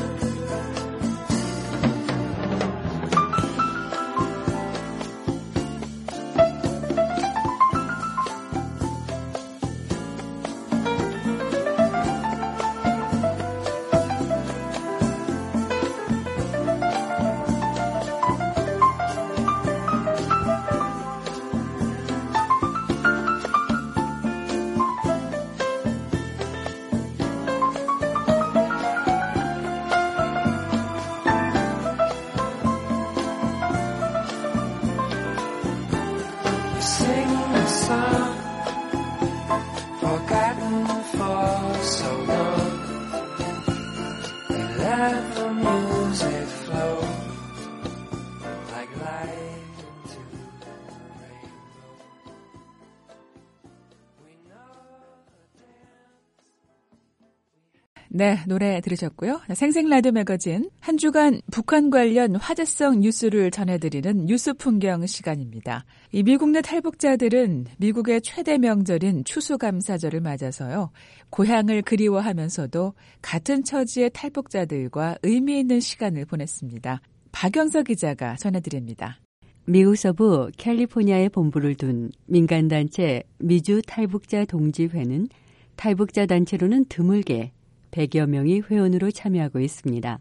네, 노래 들으셨고요. 생생 라디오 매거진 한 주간 북한 관련 화제성 뉴스를 전해드리는 뉴스 풍경 시간입니다. 이 미국 내 탈북자들은 미국의 최대 명절인 추수감사절을 맞아서요. 고향을 그리워하면서도 같은 처지의 탈북자들과 의미 있는 시간을 보냈습니다. 박영서 기자가 전해드립니다. 미국 서부 캘리포니아에 본부를 둔 민간단체 미주 탈북자 동지회는 탈북자 단체로는 드물게 100여 명이 회원으로 참여하고 있습니다.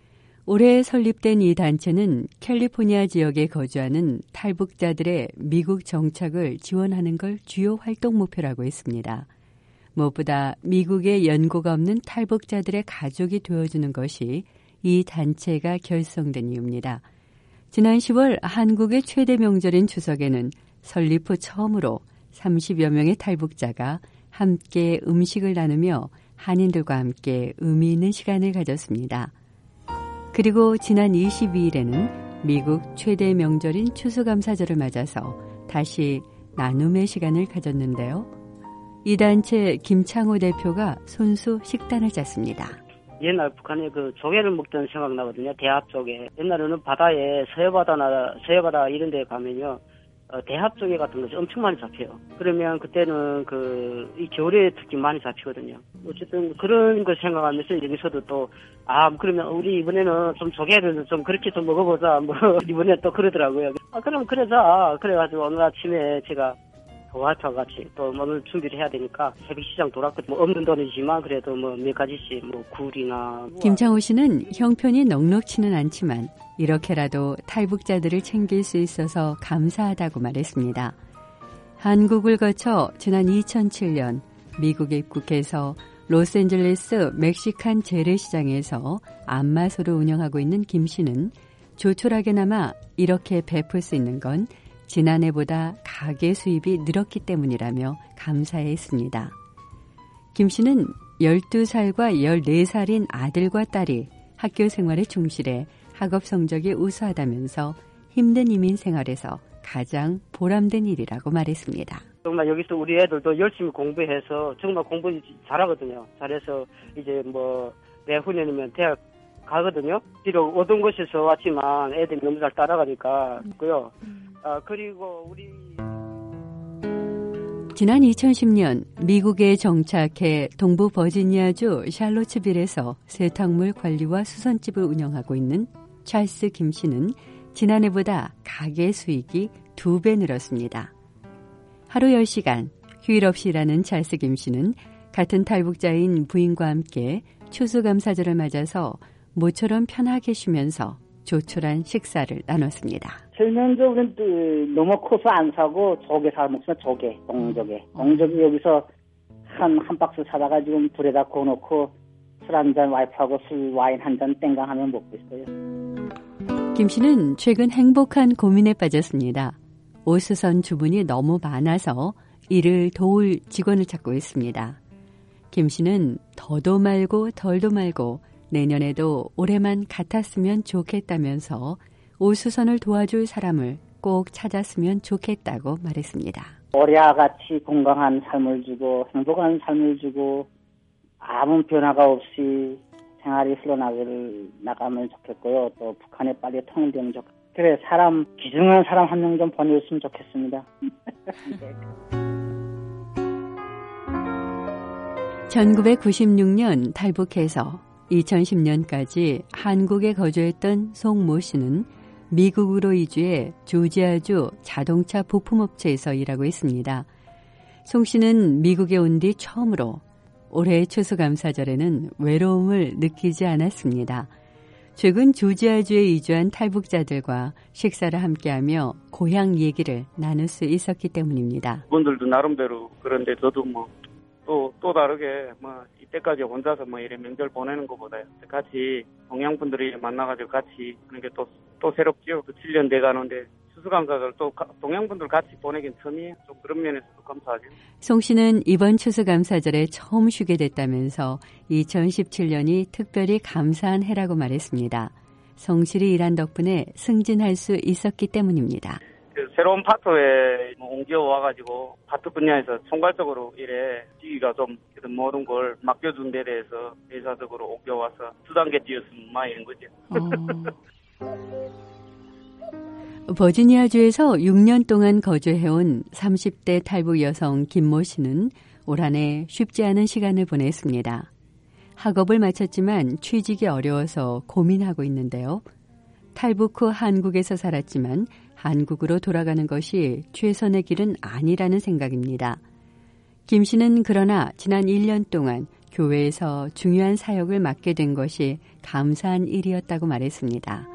올해 설립된 이 단체는 캘리포니아 지역에 거주하는 탈북자들의 미국 정착을 지원하는 걸 주요 활동 목표라고 했습니다. 무엇보다 미국에 연고가 없는 탈북자들의 가족이 되어주는 것이 이 단체가 결성된 이유입니다. 지난 10월 한국의 최대 명절인 추석에는 설립 후 처음으로 30여 명의 탈북자가 함께 음식을 나누며 한인들과 함께 의미 있는 시간을 가졌습니다. 그리고 지난 22일에는 미국 최대 명절인 추수감사절을 맞아서 다시 나눔의 시간을 가졌는데요. 이 단체 김창호 대표가 손수 식단을 짰습니다. 옛날 북한에 그 조개를 먹던 생각나거든요. 대합 조개. 옛날에는 바다에 서해바다 이런 데 가면요. 대합 조개 같은 것이 엄청 많이 잡혀요. 그러면 그때는 이 겨울에 특히 많이 잡히거든요. 어쨌든 그런 걸 생각하면서 여기서도 또, 그러면 우리 이번에는 좀 조개를 좀 그렇게 좀 먹어보자. 이번에 또 그러더라고요. 그럼 그러자. 그래가지고 오늘 아침에 제가 도와줘 같이 또 오늘 준비를 해야 되니까 새벽시장 돌았거든요. 없는 돈이지만 그래도 몇 가지씩 굴이나. 김창호 씨는 형편이 넉넉지는 않지만 이렇게라도 탈북자들을 챙길 수 있어서 감사하다고 말했습니다. 한국을 거쳐 지난 2007년 미국에 입국해서 로스앤젤레스 멕시칸 재래시장에서 안마소를 운영하고 있는 김 씨는 조촐하게나마 이렇게 베풀 수 있는 건 지난해보다 가게 수입이 늘었기 때문이라며 감사했습니다. 김 씨는 12살과 14살인 아들과 딸이 학교 생활에 충실해 학업 성적이 우수하다면서 힘든 이민 생활에서 가장 보람된 일이라고 말했습니다. 정말 여기서 우리 애들도 열심히 공부해서 정말 공부 잘하거든요. 잘해서 이제 내후년이면 대학 가거든요. 비록 어떤 곳에서 왔지만 애들이 너무 잘 따라가니까 그고요. 그리고 우리 지난 2010년 미국에 정착해 동부 버지니아주 샬롯츠빌에서 세탁물 관리와 수선집을 운영하고 있는 찰스 김 씨는 지난해보다 가게 수익이 2배 늘었습니다. 하루 10시간 휴일 없이 일하는 찰스 김 씨는 같은 탈북자인 부인과 함께 추수감사절을 맞아서 모처럼 편하게 쉬면서 조촐한 식사를 나눴습니다. 설명적으로는 너무 커서 안 사고 조개 사 먹으면 조개, 농조개. 농조개 여기서 한 박스 사다가 지금 불에다 구워놓고 술 한 잔 와이프하고 와인 한 잔 땡강하면 먹고 있어요. 김 씨는 최근 행복한 고민에 빠졌습니다. 오수선 주문이 너무 많아서 이를 도울 직원을 찾고 있습니다. 김 씨는 더도 말고 덜도 말고 내년에도 올해만 같았으면 좋겠다면서 오수선을 도와줄 사람을 꼭 찾았으면 좋겠다고 말했습니다. 올해와 같이 건강한 삶을 주고 행복한 삶을 주고 아무 변화가 없이 생활이 흘러나가면 좋겠고요. 또 북한에 빨리 통일되면 좋겠고. 그래 기중한 사람 한 명 좀 보내줬으면 좋겠습니다. 1996년 탈북해서 2010년까지 한국에 거주했던 송모 씨는 미국으로 이주해 조지아주 자동차 부품업체에서 일하고 있습니다. 송 씨는 미국에 온 뒤 처음으로 올해 추수감사절에는 외로움을 느끼지 않았습니다. 최근 조지아주에 이주한 탈북자들과 식사를 함께하며 고향 얘기를 나눌 수 있었기 때문입니다. 분들도 나름대로 그런데 저도 또 다르게 이때까지 혼자서 이래 명절 보내는 것보다 같이 동양분들이 만나가지고 같이 그런 게 또 새롭지요. 또 7년 돼가는데 추수감사절 또 동양분들 같이 보내긴 처음이에요. 좀 그런 면에서도 감사하죠. 송 씨는 이번 추수감사절에 처음 쉬게 됐다면서 2017년이 특별히 감사한 해라고 말했습니다. 성실히 일한 덕분에 승진할 수 있었기 때문입니다. 새로운 파트에 옮겨와가지고 파트 분야에서 총괄적으로 일해 지기가 좀 모든 걸 맡겨준 데 대해서 회사적으로 옮겨와서 2단계 뛰었으면 많이 있는 거죠. 버지니아주에서 6년 동안 거주해온 30대 탈북 여성 김모 씨는 올 한 해 쉽지 않은 시간을 보냈습니다. 학업을 마쳤지만 취직이 어려워서 고민하고 있는데요. 탈북 후 한국에서 살았지만 한국으로 돌아가는 것이 최선의 길은 아니라는 생각입니다. 김 씨는 그러나 지난 1년 동안 교회에서 중요한 사역을 맡게 된 것이 감사한 일이었다고 말했습니다.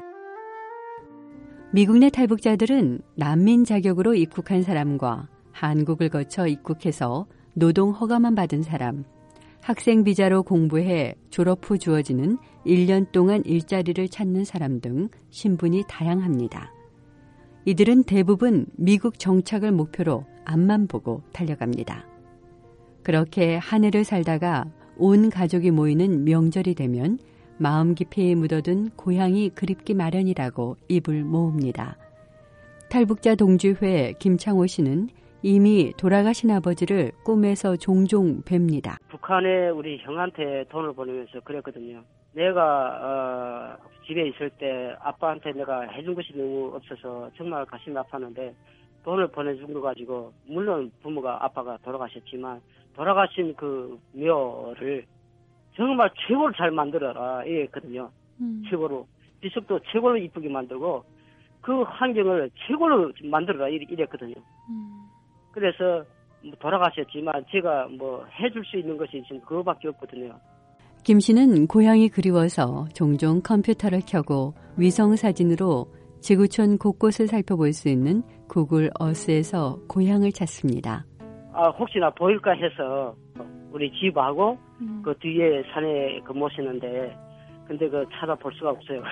미국 내 탈북자들은 난민 자격으로 입국한 사람과 한국을 거쳐 입국해서 노동 허가만 받은 사람, 학생 비자로 공부해 졸업 후 주어지는 1년 동안 일자리를 찾는 사람 등 신분이 다양합니다. 이들은 대부분 미국 정착을 목표로 앞만 보고 달려갑니다. 그렇게 한 해를 살다가 온 가족이 모이는 명절이 되면 마음 깊이 묻어둔 고향이 그립기 마련이라고 입을 모읍니다. 탈북자 동지회 김창호 씨는 이미 돌아가신 아버지를 꿈에서 종종 뵙니다. 북한에 우리 형한테 돈을 보내면서 그랬거든요. 내가 집에 있을 때 아빠한테 내가 해준 것이 너무 없어서 정말 가슴이 아팠는데 돈을 보내준 거 가지고 물론 부모가 아빠가 돌아가셨지만 돌아가신 그 묘를 정말 최고로 잘 만들어라 이랬거든요. 최고로 비석도 최고로 이쁘게 만들고 그 환경을 최고로 만들어라 이랬거든요. 그래서 돌아가셨지만 제가 뭐 해줄 수 있는 것이 지금 그거밖에 없거든요. 김 씨는 고향이 그리워서 종종 컴퓨터를 켜고 위성 사진으로 지구촌 곳곳을 살펴볼 수 있는 구글 어스에서 고향을 찾습니다. 혹시나 보일까 해서 우리 집하고 그 뒤에 산에 그 모시는데 근데 그 찾아볼 수가 없어요.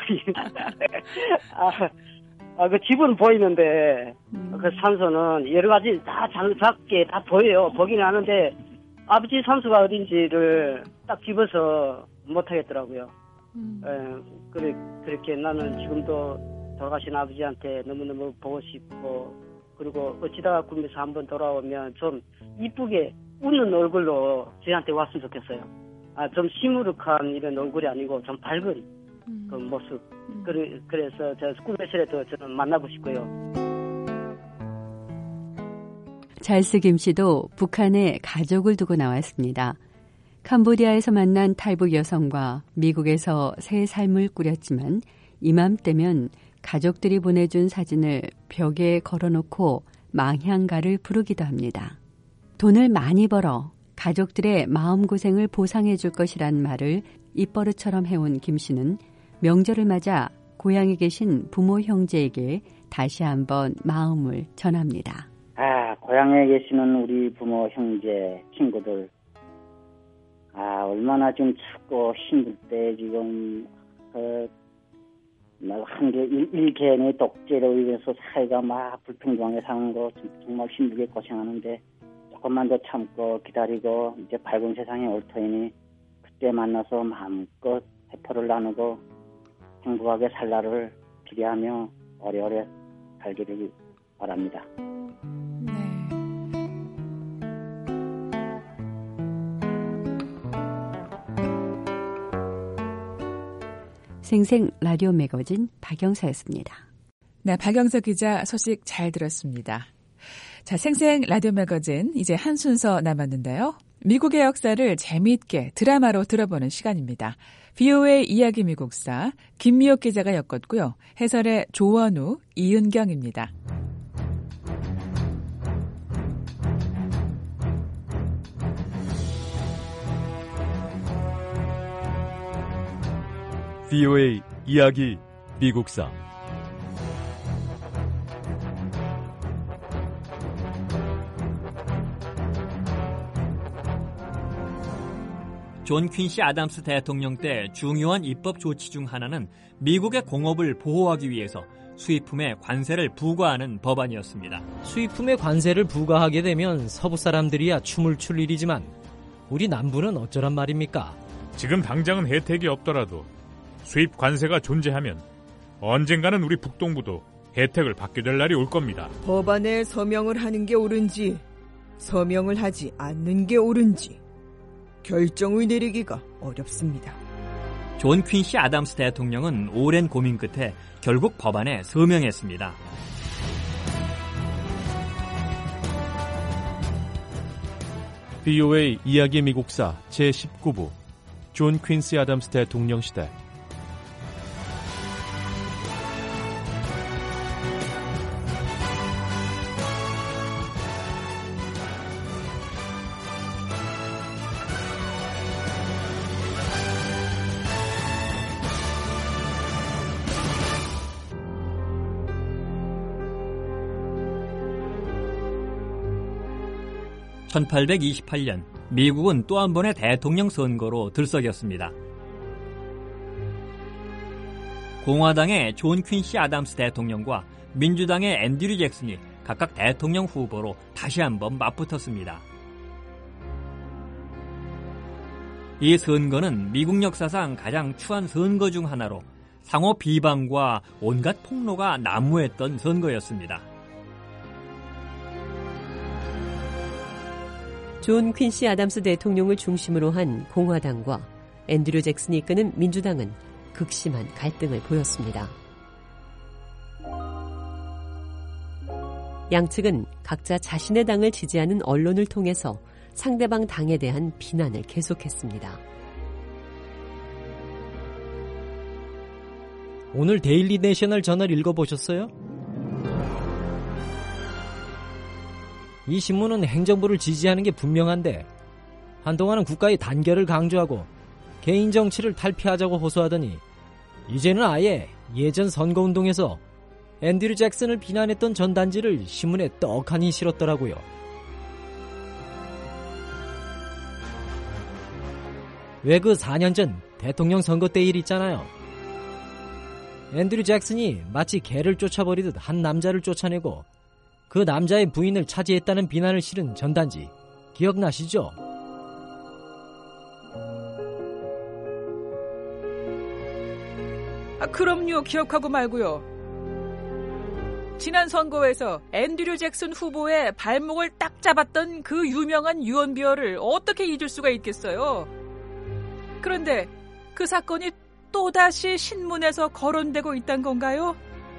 그 집은 보이는데 그 산소는 여러 가지 다 작게 다 보여요. 보긴 하는데 아버지 산소가 어딘지를 딱 집어서 못 하겠더라고요. 그렇게 나는 지금도 돌아가신 아버지한테 너무너무 보고 싶고 그리고 어찌다가 꿈에서 한번 돌아오면 좀 이쁘게 웃는 얼굴로 저희한테 왔으면 좋겠어요. 좀 시무룩한 이런 얼굴이 아니고 좀 밝은 그 모습. 그래서 저 꿈에서라도 저는 만나고 싶고요. 찰스 김 씨도 북한에 가족을 두고 나왔습니다. 캄보디아에서 만난 탈북 여성과 미국에서 새 삶을 꾸렸지만 이맘때면 가족들이 보내준 사진을 벽에 걸어놓고 망향가를 부르기도 합니다. 돈을 많이 벌어 가족들의 마음고생을 보상해 줄 것이란 말을 입버릇처럼 해온 김 씨는 명절을 맞아 고향에 계신 부모 형제에게 다시 한번 마음을 전합니다. 고향에 계시는 우리 부모 형제 친구들 얼마나 좀 춥고 힘들 때 지금 한개 일개인의 독재로 인해서 사회가 막 불평등하게 사는 거 정말 힘들게 고생하는데 조금만 더 참고 기다리고 이제 밝은 세상에 올 터이니 그때 만나서 마음껏 해포를 나누고 행복하게 살 날을 기대하며 오래오래 살기를 바랍니다. 생생 라디오 매거진 박영서였습니다. 네, 박영서 기자 소식 잘 들었습니다. 자, 생생 라디오 매거진 이제 한 순서 남았는데요. 미국의 역사를 재미있게 드라마로 들어보는 시간입니다. VOA 이야기 미국사 김미옥 기자가 엮었고요. 해설의 조원우, 이은경입니다. VOA 이야기 미국사 존 퀸시 아담스 대통령 때 중요한 입법 조치 중 하나는 미국의 공업을 보호하기 위해서 수입품에 관세를 부과하는 법안이었습니다. 수입품에 관세를 부과하게 되면 서부 사람들이야 춤을 출 일이지만 우리 남부는 어쩌란 말입니까? 지금 당장은 혜택이 없더라도 수입 관세가 존재하면 언젠가는 우리 북동부도 혜택을 받게 될 날이 올 겁니다. 법안에 서명을 하는 게 옳은지 서명을 하지 않는 게 옳은지 결정을 내리기가 어렵습니다. 존 퀸시 아담스 대통령은 오랜 고민 끝에 결국 법안에 서명했습니다. VOA 이야기 미국사 제19부 존 퀸시 아담스 대통령 시대 (1828년) 미국은 또 한 번의 대통령 선거로 들썩였습니다. 공화당의 존 퀸시 아담스 대통령과 민주당의 앤드류 잭슨이 각각 대통령 후보로 다시 한번 맞붙었습니다. 이 선거는 미국 역사상 가장 추한 선거 중 하나로 상호 비방과 온갖 폭로가 난무했던 선거였습니다. 존 퀸시 아담스 대통령을 중심으로 한 공화당과 앤드류 잭슨이 이끄는 민주당은 극심한 갈등을 보였습니다. 양측은 각자 자신의 당을 지지하는 언론을 통해서 상대방 당에 대한 비난을 계속했습니다. 오늘 데일리 내셔널 저널 읽어보셨어요? 이 신문은 행정부를 지지하는 게 분명한데 한동안은 국가의 단결을 강조하고 개인 정치를 탈피하자고 호소하더니 이제는 아예 예전 선거운동에서 앤드류 잭슨을 비난했던 전단지를 신문에 떡하니 실었더라고요. 왜 그 4년 전 대통령 선거 때 일 있잖아요. 앤드류 잭슨이 마치 개를 쫓아버리듯 한 남자를 쫓아내고 그 남자의 부인을 차지했다는 비난을 실은 전단지 기억나시죠? 그럼요. 기억하고 말고요. 지난 선거에서 앤드류 잭슨 후보의 발목을 딱 잡았던 그 유명한 유언비어를 어떻게 잊을 수가 있겠어요. 그런데 그 사건이 또다시 신문에서 거론되고 있단 건가요?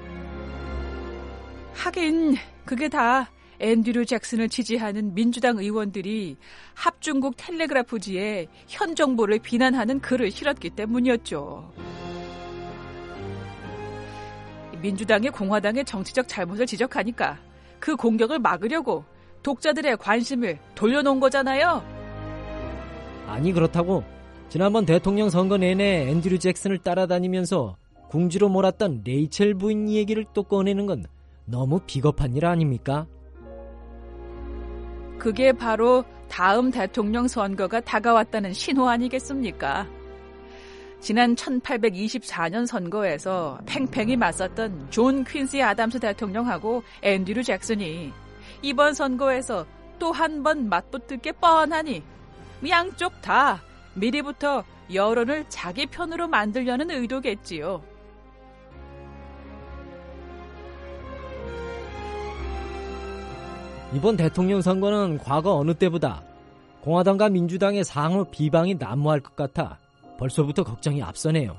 하긴 그게 다 앤드류 잭슨을 지지하는 민주당 의원들이 합중국 텔레그라프지에 현 정부를 비난하는 글을 실었기 때문이었죠. 민주당이 공화당의 정치적 잘못을 지적하니까 그 공격을 막으려고 독자들의 관심을 돌려놓은 거잖아요. 아니 그렇다고 지난번 대통령 선거 내내 앤드류 잭슨을 따라다니면서 궁지로 몰았던 레이첼 부인 얘기를 또 꺼내는 건 너무 비겁한 일 아닙니까? 그게 바로 다음 대통령 선거가 다가왔다는 신호 아니겠습니까? 지난 1824년 선거에서 팽팽히 맞섰던 존 퀸시 아담스 대통령하고 앤드류 잭슨이 이번 선거에서 또 한 번 맞붙을 게 뻔하니 양쪽 다 미리부터 여론을 자기 편으로 만들려는 의도겠지요. 이번 대통령 선거는 과거 어느 때보다 공화당과 민주당의 상호 비방이 난무할 것 같아 벌써부터 걱정이 앞서네요.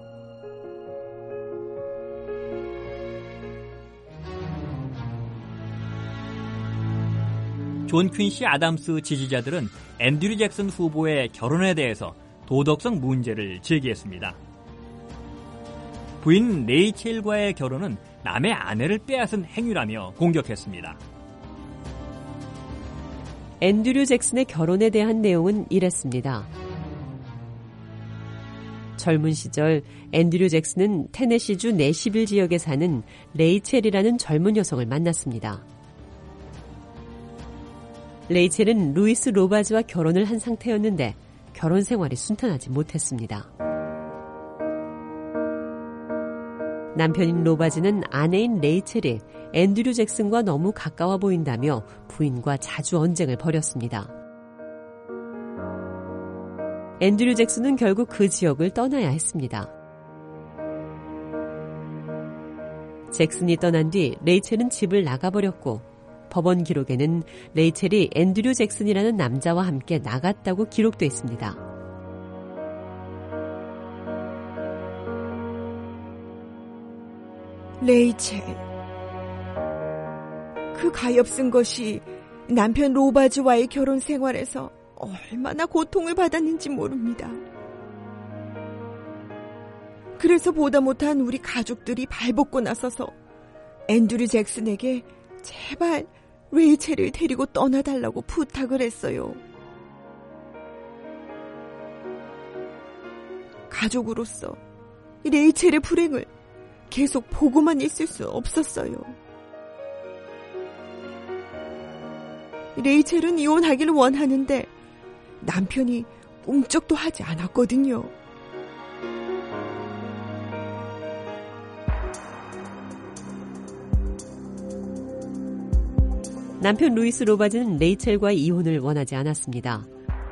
존 퀸시 아담스 지지자들은 앤드류 잭슨 후보의 결혼에 대해서 도덕성 문제를 제기했습니다. 부인 레이첼과의 결혼은 남의 아내를 빼앗은 행위라며 공격했습니다. 앤드류 잭슨의 결혼에 대한 내용은 이랬습니다. 젊은 시절 앤드류 잭슨은 테네시주 내시빌 지역에 사는 레이첼이라는 젊은 여성을 만났습니다. 레이첼은 루이스 로바즈와 결혼을 한 상태였는데 결혼 생활이 순탄하지 못했습니다. 남편인 로바즈는 아내인 레이첼이 앤드류 잭슨과 너무 가까워 보인다며 부인과 자주 언쟁을 벌였습니다. 앤드류 잭슨은 결국 그 지역을 떠나야 했습니다. 잭슨이 떠난 뒤 레이첼은 집을 나가버렸고 법원 기록에는 레이첼이 앤드류 잭슨이라는 남자와 함께 나갔다고 기록돼 있습니다. 레이첼, 그 가엾은 것이 남편 로바즈와의 결혼 생활에서 얼마나 고통을 받았는지 모릅니다. 그래서 보다 못한 우리 가족들이 발벗고 나서서 앤드류 잭슨에게 제발 레이첼을 데리고 떠나달라고 부탁을 했어요. 가족으로서 레이첼의 불행을 계속 보고만 있을 수 없었어요. 레이첼은 이혼하기를 원하는데 남편이 꿈쩍도 하지 않았거든요. 남편 루이스 로바즈는 레이첼과의 이혼을 원하지 않았습니다.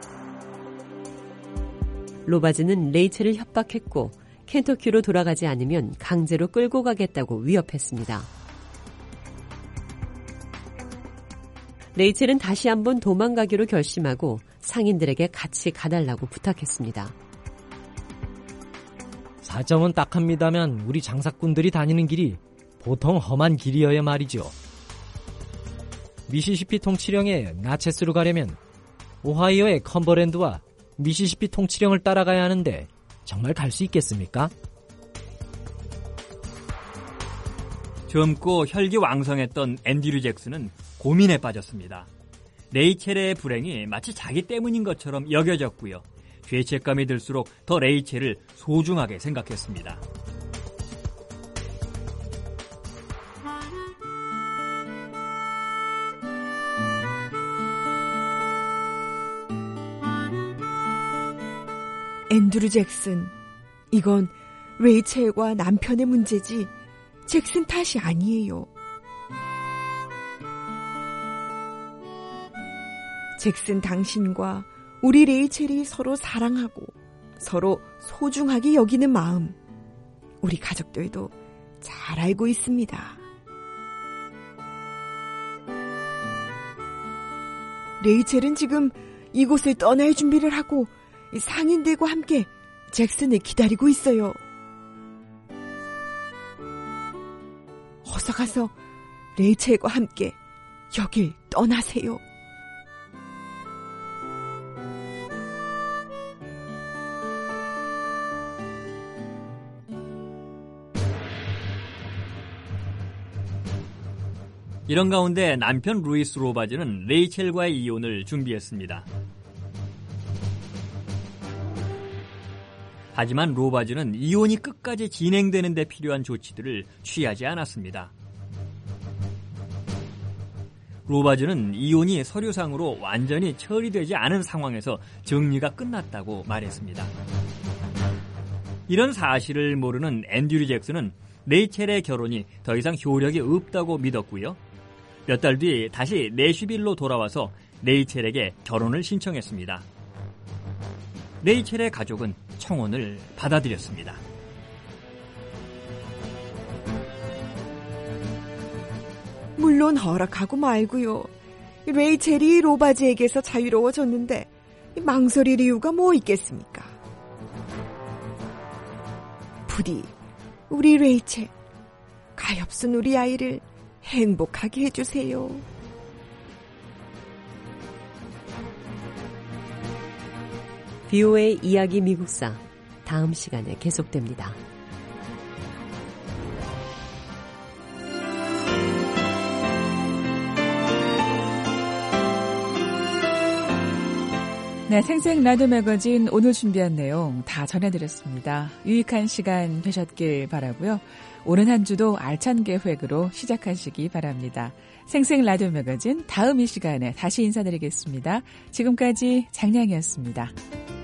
로바즈는 레이첼을 협박했고 켄터키로 돌아가지 않으면 강제로 끌고 가겠다고 위협했습니다. 레이첼은 다시 한번 도망가기로 결심하고 상인들에게 같이 가달라고 부탁했습니다. 사정은 딱합니다만 우리 장사꾼들이 다니는 길이 보통 험한 길이어야 말이죠. 미시시피 통치령에 나체스로 가려면 오하이오의 컴버랜드와 미시시피 통치령을 따라가야 하는데 정말 갈 수 있겠습니까? 젊고 혈기왕성했던 앤드류 잭슨은 고민에 빠졌습니다. 레이첼의 불행이 마치 자기 때문인 것처럼 여겨졌고요. 죄책감이 들수록 더 레이첼을 소중하게 생각했습니다. 앤드류 잭슨, 이건 레이첼과 남편의 문제지 잭슨 탓이 아니에요. 잭슨 당신과 우리 레이첼이 서로 사랑하고 서로 소중하게 여기는 마음, 우리 가족들도 잘 알고 있습니다. 레이첼은 지금 이곳을 떠날 준비를 하고 상인들과 함께 잭슨을 기다리고 있어요. 어서 가서 레이첼과 함께 여길 떠나세요. 이런 가운데 남편 루이스 로바즈는 레이첼과의 이혼을 준비했습니다. 하지만 로바즈는 이혼이 끝까지 진행되는 데 필요한 조치들을 취하지 않았습니다. 로바즈는 이혼이 서류상으로 완전히 처리되지 않은 상황에서 정리가 끝났다고 말했습니다. 이런 사실을 모르는 앤드류 잭슨은 레이첼의 결혼이 더 이상 효력이 없다고 믿었고요. 몇 달 뒤 다시 내슈빌로 돌아와서 레이첼에게 결혼을 신청했습니다. 레이첼의 가족은 청혼을 받아들였습니다. 물론 허락하고 말고요. 레이첼이 로바즈에게서 자유로워졌는데 망설일 이유가 뭐 있겠습니까? 부디 우리 레이첼, 가엾은 우리 아이를 행복하게 해주세요. VOA 이야기 미국사, 다음 시간에 계속됩니다. 네, 생생 라디오 매거진 오늘 준비한 내용 다 전해드렸습니다. 유익한 시간 되셨길 바라고요. 오는 한 주도 알찬 계획으로 시작하시기 바랍니다. 생생 라디오 매거진 다음 이 시간에 다시 인사드리겠습니다. 지금까지 장량이었습니다.